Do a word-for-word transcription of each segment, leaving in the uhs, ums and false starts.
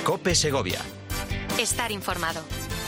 COPE Segovia. Estar informado.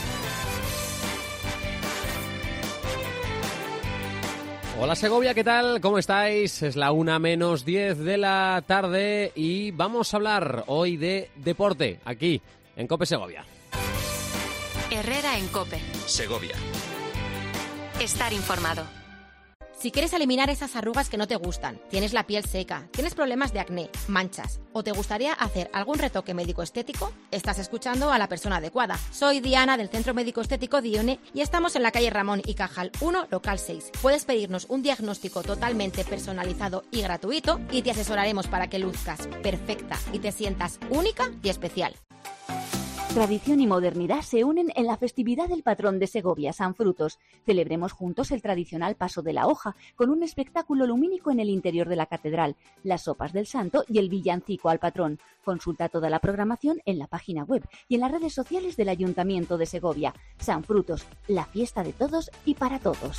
Hola Segovia, ¿qué tal? ¿Cómo estáis? Es la una menos diez de la tarde y vamos a hablar hoy de deporte, aquí, en COPE Segovia. Herrera en COPE Segovia. Estar informado. Si quieres eliminar esas arrugas que no te gustan, tienes la piel seca, tienes problemas de acné, manchas o te gustaría hacer algún retoque médico-estético, estás escuchando a la persona adecuada. Soy Diana del Centro Médico Estético Dione y estamos en la calle Ramón y Cajal uno, local seis. Puedes pedirnos un diagnóstico totalmente personalizado y gratuito y te asesoraremos para que luzcas perfecta y te sientas única y especial. Tradición y modernidad se unen en la festividad del patrón de Segovia, San Frutos. Celebremos juntos el tradicional Paso de la Hoja, con un espectáculo lumínico en el interior de la catedral, las sopas del santo y el villancico al patrón. Consulta toda la programación en la página web y en las redes sociales del Ayuntamiento de Segovia. San Frutos, la fiesta de todos y para todos.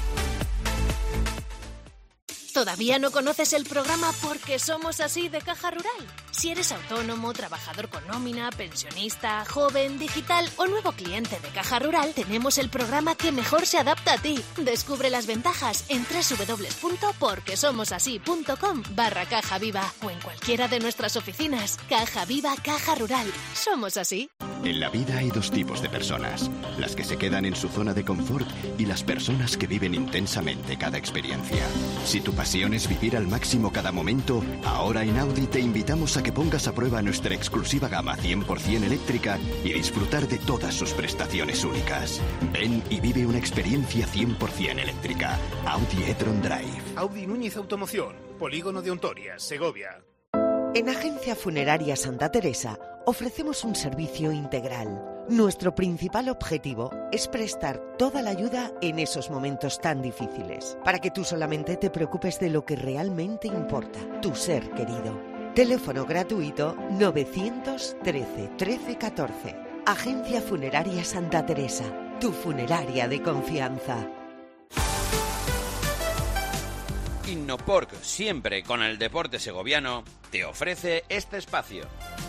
¿Todavía no conoces el programa Porque Somos Así de Caja Rural? Si eres autónomo, trabajador con nómina, pensionista, joven, digital o nuevo cliente de Caja Rural, tenemos el programa que mejor se adapta a ti. Descubre las ventajas en doble u doble u doble u punto porque somos así punto com barra Caja Viva o en cualquiera de nuestras oficinas. Caja Viva, Caja Rural. Somos así. En la vida hay dos tipos de personas, las que se quedan en su zona de confort y las personas que viven intensamente cada experiencia. Si tu pasión es vivir al máximo cada momento, ahora en Audi te invitamos a que pongas a prueba nuestra exclusiva gama cien por ciento eléctrica y disfrutar de todas sus prestaciones únicas. Ven y vive una experiencia cien por ciento eléctrica. Audi e-tron Drive. Audi Núñez Automoción, Polígono de Ontoria, Segovia. En Agencia Funeraria Santa Teresa ofrecemos un servicio integral. Nuestro principal objetivo es prestar toda la ayuda en esos momentos tan difíciles, para que tú solamente te preocupes de lo que realmente importa, tu ser querido. Teléfono gratuito novecientos trece trece catorce. Agencia Funeraria Santa Teresa, tu funeraria de confianza. Innoporc, siempre con el deporte segoviano, te ofrece este espacio.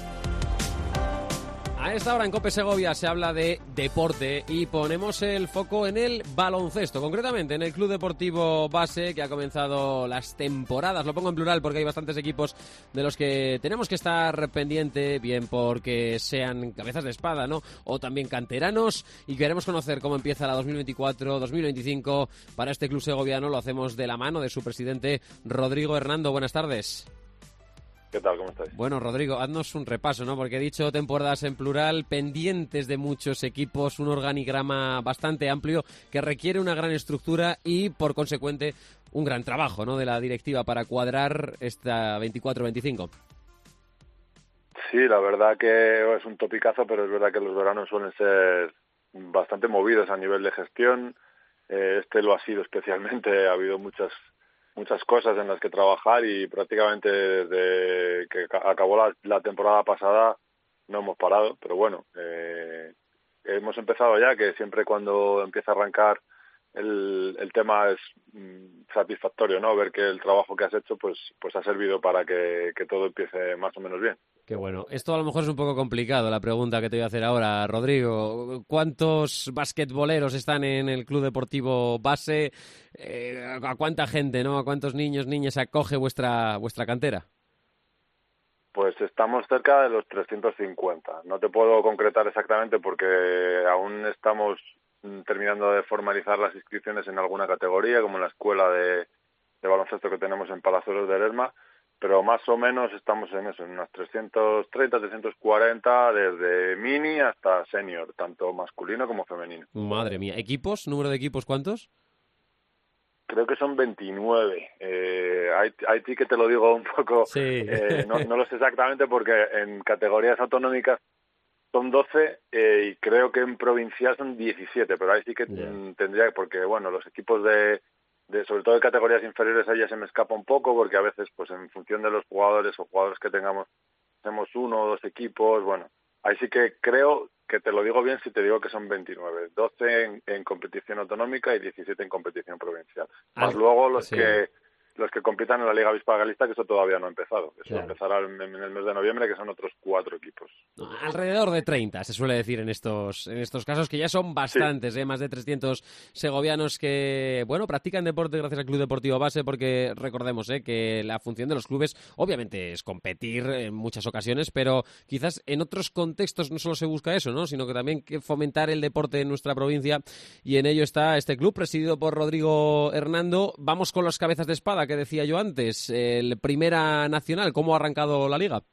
A esta hora en COPE Segovia se habla de deporte y ponemos el foco en el baloncesto, concretamente en el Club Deportivo Base, que ha comenzado las temporadas. Lo pongo en plural porque hay bastantes equipos de los que tenemos que estar pendiente, bien porque sean cabezas de espada, ¿no? O también canteranos, y queremos conocer cómo empieza la dos mil veinticuatro dos mil veinticinco para este club segoviano. Lo hacemos de la mano de su presidente, Rodrigo Hernando. Buenas tardes. ¿Qué tal? ¿Cómo estáis? Bueno, Rodrigo, haznos un repaso, ¿no? Porque he dicho temporadas en plural, pendientes de muchos equipos, un organigrama bastante amplio que requiere una gran estructura y, por consecuente, un gran trabajo, ¿no?, de la directiva para cuadrar esta veinticuatro veinticinco. Sí, la verdad que es un topicazo, pero es verdad que los veranos suelen ser bastante movidos a nivel de gestión. Eh, este lo ha sido especialmente, ha habido muchas muchas cosas en las que trabajar y prácticamente desde que acabó la, la temporada pasada no hemos parado, pero bueno, eh, hemos empezado ya, que siempre cuando empieza a arrancar el, el tema es mm, satisfactorio, ¿no? Ver que el trabajo que has hecho pues pues ha servido para que, que todo empiece más o menos bien. Qué bueno. Esto a lo mejor es un poco complicado, la pregunta que te voy a hacer ahora, Rodrigo. ¿Cuántos basquetboleros están en el Club Deportivo Base? Eh, ¿A cuánta gente, no? ¿A cuántos niños, niñas acoge vuestra vuestra cantera? Pues estamos cerca de los trescientos cincuenta. No te puedo concretar exactamente porque aún estamos terminando de formalizar las inscripciones en alguna categoría, como en la escuela de, de baloncesto que tenemos en Palazuelos de Lerma, pero más o menos estamos en eso, en unos trescientos treinta, trescientos cuarenta, desde mini hasta senior, tanto masculino como femenino. Madre mía. ¿Equipos? ¿Número de equipos cuántos? Creo que son veintinueve. Eh, ahí, ahí sí que te lo digo un poco, sí. eh, no, no lo sé exactamente porque en categorías autonómicas son doce eh, y creo que en provincial son diecisiete, pero ahí sí que yeah. tendría, porque bueno, los equipos de, de, sobre todo de categorías inferiores, ahí ya se me escapa un poco, porque a veces pues en función de los jugadores o jugadores que tengamos, hacemos uno o dos equipos, bueno, ahí sí que creo que te lo digo bien si te digo que son veintinueve, doce en, en competición autonómica y diecisiete en competición provincial. Más ah, luego los sí. que los que compitan en la Liga Bispa Galista, que eso todavía no ha empezado. Eso Claro. empezará en, en el mes de noviembre, que son otros cuatro equipos. Alrededor de treinta, se suele decir en estos en estos casos, que ya son bastantes, ¿eh? Más de trescientos segovianos que, bueno, practican deporte gracias al Club Deportivo Base, porque recordemos ¿eh? que la función de los clubes, obviamente, es competir en muchas ocasiones, pero quizás en otros contextos no solo se busca eso, ¿no? Sino que también que fomentar el deporte en nuestra provincia, y en ello está este club, presidido por Rodrigo Hernando. Vamos con las cabezas de espada que decía yo antes. El Primera Nacional, ¿cómo ha arrancado la liga?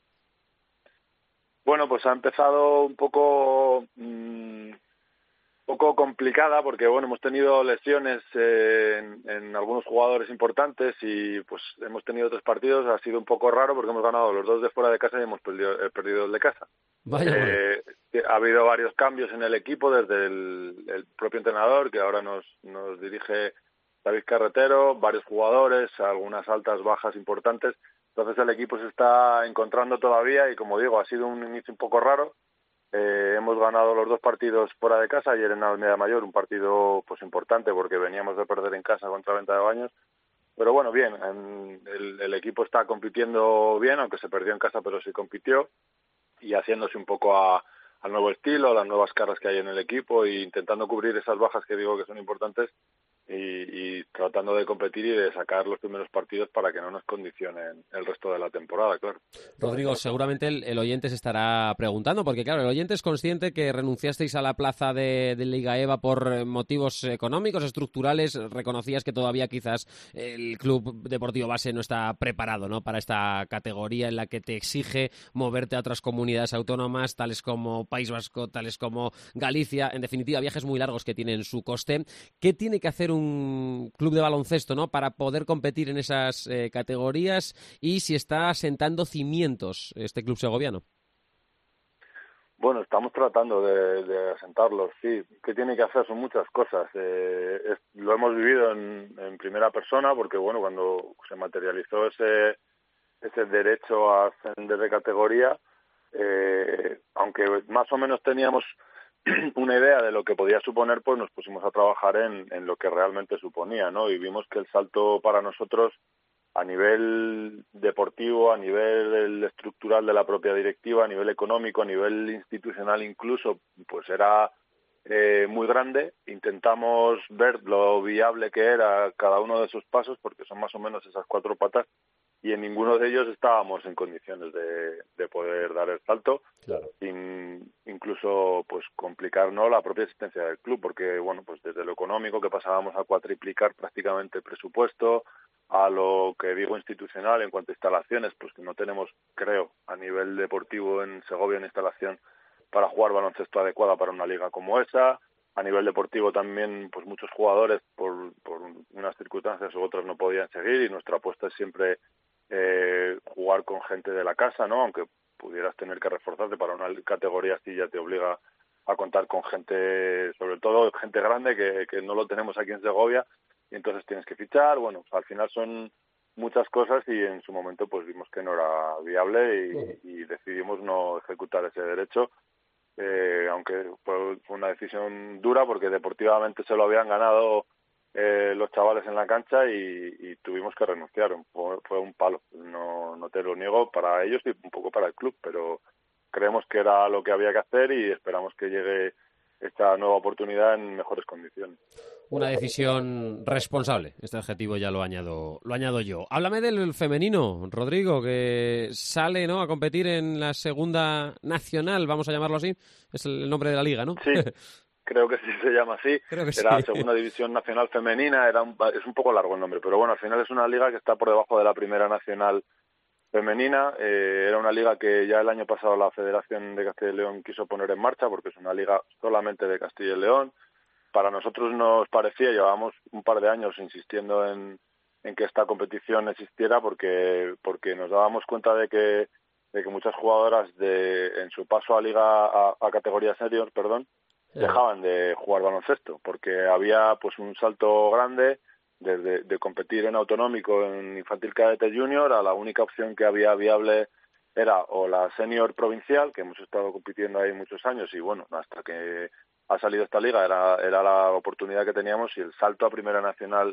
Bueno, pues ha empezado un poco mmm, poco complicada, porque bueno, hemos tenido lesiones eh, en, en algunos jugadores importantes y pues hemos tenido tres partidos. Ha sido un poco raro porque hemos ganado los dos de fuera de casa y hemos perdido, eh, perdido el de casa. Vaya, eh, ha habido varios cambios en el equipo, desde el, el propio entrenador, que ahora nos, nos dirige David Carretero, varios jugadores, algunas altas, bajas importantes. Entonces el equipo se está encontrando todavía y, como digo, ha sido un inicio un poco raro. Eh, hemos ganado los dos partidos fuera de casa. Ayer en Almeida Mayor, un partido pues importante porque veníamos de perder en casa contra Venta de Baños. Pero bueno, bien, en, el, el equipo está compitiendo bien, aunque se perdió en casa, pero sí compitió, y haciéndose un poco a, al nuevo estilo, a las nuevas caras que hay en el equipo, e intentando cubrir esas bajas que digo que son importantes, y, y tratando de competir y de sacar los primeros partidos para que no nos condicionen el resto de la temporada, claro. Rodrigo, seguramente el, el oyente se estará preguntando, porque claro, el oyente es consciente que renunciasteis a la plaza de, de Liga E V A por motivos económicos, estructurales. Reconocías que todavía quizás el Club Deportivo Base no está preparado, ¿no?, para esta categoría en la que te exige moverte a otras comunidades autónomas, tales como País Vasco, tales como Galicia, en definitiva, viajes muy largos que tienen su coste. ¿Qué tiene que hacer un club de baloncesto, ¿no?, para poder competir en esas eh, categorías, y si está sentando cimientos este club segoviano? Bueno, estamos tratando de, de asentarlos, sí. ¿Qué tiene que hacer? Son muchas cosas. Eh, es, lo hemos vivido en, en primera persona, porque bueno, cuando se materializó ese ese derecho a ascender de categoría, eh, aunque más o menos teníamos una idea de lo que podía suponer, pues nos pusimos a trabajar en, en lo que realmente suponía, ¿no? Y vimos que el salto para nosotros, a nivel deportivo, a nivel estructural de la propia directiva, a nivel económico, a nivel institucional incluso, pues era eh, muy grande. Intentamos ver lo viable que era cada uno de esos pasos, porque son más o menos esas cuatro patas, y en ninguno de ellos estábamos en condiciones de, de poder dar el salto. Claro. In, incluso pues complicar, ¿no?, la propia existencia del club, porque bueno, pues desde lo económico, que pasábamos a cuatriplicar prácticamente el presupuesto, a lo que digo institucional en cuanto a instalaciones, pues que no tenemos, creo, a nivel deportivo en Segovia una instalación para jugar baloncesto adecuada para una liga como esa. A nivel deportivo también, pues muchos jugadores por, por unas circunstancias u otras no podían seguir, y nuestra apuesta es siempre eh, jugar con gente de la casa, ¿no? Aunque pudieras tener que reforzarte para una categoría así, ya te obliga a contar con gente, sobre todo gente grande, que, que no lo tenemos aquí en Segovia, y entonces tienes que fichar. Bueno, al final son muchas cosas, y en su momento pues vimos que no era viable y, y decidimos no ejecutar ese derecho, eh, aunque fue una decisión dura porque deportivamente se lo habían ganado eh, los chavales en la cancha, y, y tuvimos que renunciar. Fue, fue un palo, no, no te lo niego, para ellos y un poco para el club, pero creemos que era lo que había que hacer y esperamos que llegue esta nueva oportunidad en mejores condiciones. Una decisión responsable. Este adjetivo ya lo añado, lo añado yo. Háblame del femenino, Rodrigo, que sale, ¿no?, a competir en la segunda nacional, vamos a llamarlo así. Es el nombre de la liga, ¿no? Sí, creo que sí se llama así. Creo que era sí. Segunda División Nacional Femenina, era un, es un poco largo el nombre, pero bueno, al final es una liga que está por debajo de la Primera Nacional Femenina. Eh, era una liga que ya el año pasado la Federación de Castilla y León quiso poner en marcha, porque es una liga solamente de Castilla y León. Para nosotros nos parecía, llevábamos un par de años insistiendo en, en que esta competición existiera, porque porque nos dábamos cuenta de que de que muchas jugadoras de en su paso a liga a, a categoría senior, perdón, dejaban de jugar baloncesto, porque había pues un salto grande desde de competir en autonómico, en infantil cadete junior, a la única opción que había viable era o la senior provincial, que hemos estado compitiendo ahí muchos años, y bueno, hasta que ha salido esta liga era era la oportunidad que teníamos, y el salto a Primera Nacional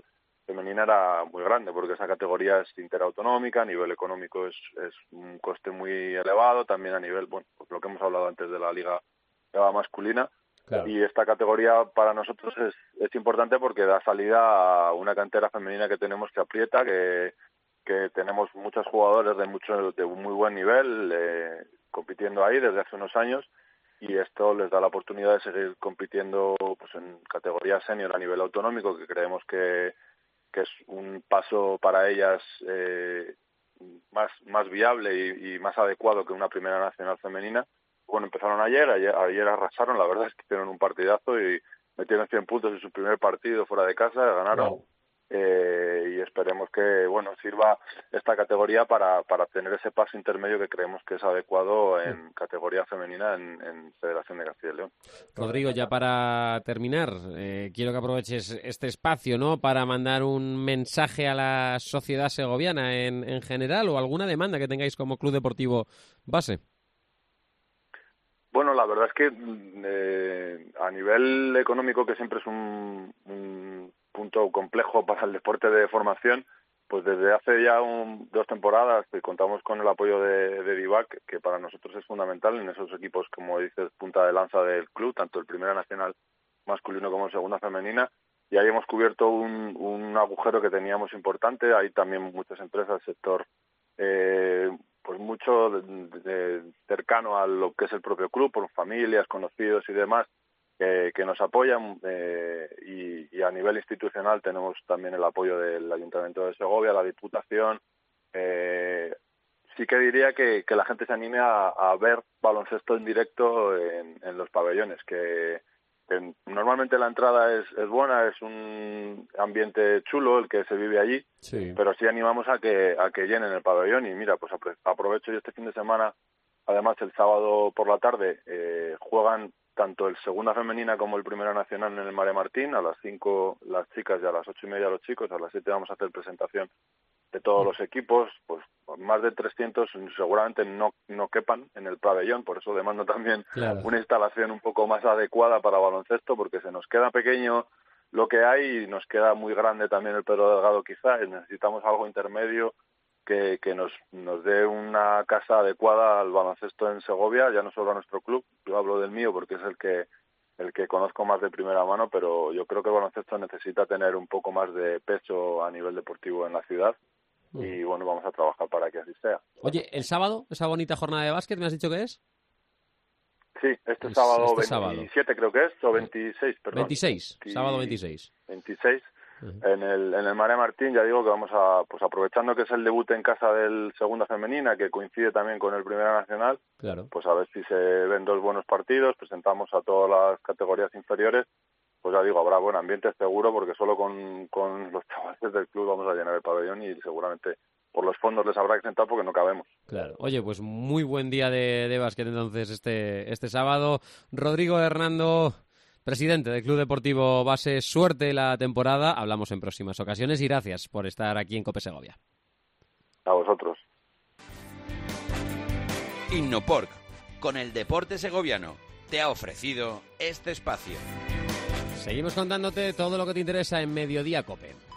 femenina era muy grande, porque esa categoría es interautonómica, a nivel económico es, es un coste muy elevado, también a nivel, bueno, pues lo que hemos hablado antes de la liga, liga masculina. Claro. Y esta categoría para nosotros es, es importante porque da salida a una cantera femenina que tenemos que aprieta, que, que tenemos muchos jugadores de mucho de muy buen nivel eh, compitiendo ahí desde hace unos años, y esto les da la oportunidad de seguir compitiendo pues en categoría senior a nivel autonómico, que creemos que, que es un paso para ellas eh, más, más viable y, y más adecuado que una primera nacional femenina. Bueno, empezaron ayer, ayer, ayer arrasaron, la verdad es que hicieron un partidazo y metieron cien puntos en su primer partido fuera de casa, ganaron. No. Eh, y esperemos que, bueno, sirva esta categoría para, para tener ese paso intermedio que creemos que es adecuado en sí. categoría femenina en, en Federación de Castilla y León. Rodrigo, ya para terminar, eh, quiero que aproveches este espacio, ¿no?, para mandar un mensaje a la sociedad segoviana en, en general, o alguna demanda que tengáis como Club Deportivo Base. Bueno, la verdad es que eh, a nivel económico, que siempre es un, un punto complejo para el deporte de formación, pues desde hace ya un, dos temporadas que contamos con el apoyo de, de Divac, que para nosotros es fundamental en esos equipos, como dices, punta de lanza del club, tanto el Primera Nacional masculino como el Segunda Femenina, y ahí hemos cubierto un, un agujero que teníamos importante. Hay también muchas empresas del sector eh, pues mucho de, de, cercano a lo que es el propio club, por familias, conocidos y demás, que, que nos apoyan, eh, y, y a nivel institucional tenemos también el apoyo del Ayuntamiento de Segovia, la Diputación. Eh, sí que diría que, que la gente se anime a, a ver baloncesto en directo en, en los pabellones, que, que normalmente la entrada es, es buena, es un ambiente chulo el que se vive allí, sí. pero sí animamos a que a que llenen el pabellón. Y mira, pues aprovecho yo este fin de semana, además el sábado por la tarde eh, juegan tanto el Segunda Femenina como el Primera Nacional en el Mare Martín, a las cinco las chicas y a las ocho y media los chicos, a las siete vamos a hacer presentación de todos los equipos, pues más de trescientos seguramente no no quepan en el pabellón, por eso demando también claro. una instalación un poco más adecuada para baloncesto, porque se nos queda pequeño lo que hay y nos queda muy grande también el Pedro Delgado quizá, y necesitamos algo intermedio que, que nos, nos dé una casa adecuada al baloncesto en Segovia, ya no solo a nuestro club, yo hablo del mío porque es el que el que conozco más de primera mano, pero yo creo que el baloncesto necesita tener un poco más de peso a nivel deportivo en la ciudad. Y bueno, vamos a trabajar para que así sea. Oye, ¿el sábado, esa bonita jornada de básquet, me has dicho que es? Sí, este es, sábado este veintisiete sábado. Creo que es, o veintiséis, perdón. veintiséis, sábado veintiséis. veintiséis, uh-huh. en el en el Mare Martín, ya digo que vamos a, pues aprovechando que es el debut en casa del Segunda Femenina, que coincide también con el Primera Nacional, claro. pues a ver si se ven dos buenos partidos, presentamos a todas las categorías inferiores. Pues ya digo, habrá buen ambiente seguro, porque solo con, con los chavales del club vamos a llenar el pabellón y seguramente por los fondos les habrá que sentar porque no cabemos. Claro. Oye, pues muy buen día de, de básquet entonces este, este sábado. Rodrigo Hernando, presidente del Club Deportivo Base, suerte la temporada. Hablamos en próximas ocasiones y gracias por estar aquí en COPE Segovia. A vosotros. Innoporc, con el deporte segoviano, te ha ofrecido este espacio. Seguimos contándote todo lo que te interesa en Mediodía COPE.